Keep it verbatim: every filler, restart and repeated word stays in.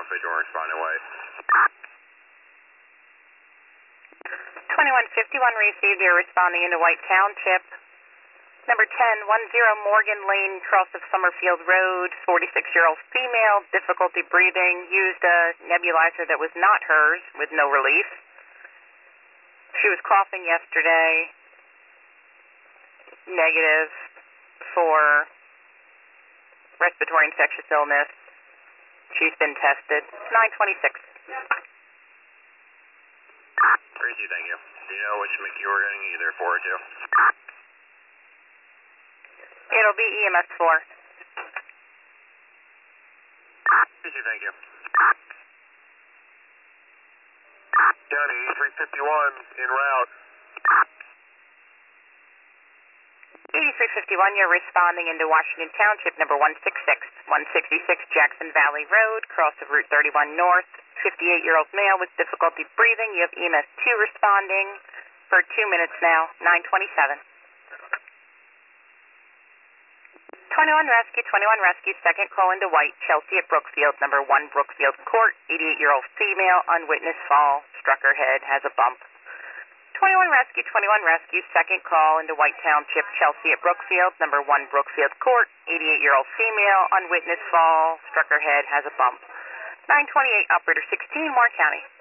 You're responding away. twenty-one fifty-one received. You're responding into White Township. Number ten, one zero Morgan Lane, cross of Summerfield Road, forty-six-year-old female, difficulty breathing, used a nebulizer that was not hers with no relief. She was coughing yesterday, negative for respiratory infectious illness. She's been tested. nine twenty-six. Crazy, thank you. Do you know which M C U we're getting either four or two? It'll be E M S four. Crazy, thank you. County eighty-three fifty-one en route. eighty-three fifty-one, you're responding into Washington Township, number one sixty-six. one sixty-six Jackson Valley Road, cross of Route thirty-one North, fifty-eight-year-old male with difficulty breathing. You have E M S two responding for two minutes now, nine twenty-seven. twenty-one Rescue, twenty-one Rescue, second call into White, Chelsea at Brookfield, number one Brookfield Court, eighty-eight-year-old female, unwitnessed fall, struck her head, has a bump. twenty-one Rescue, twenty-one Rescue, second call into White Township, Chelsea at Brookfield, number one Brookfield Court, eighty-eight-year-old female, unwitnessed fall, struck her head, has a bump. nine twenty-eight, operator sixteen, Moore County.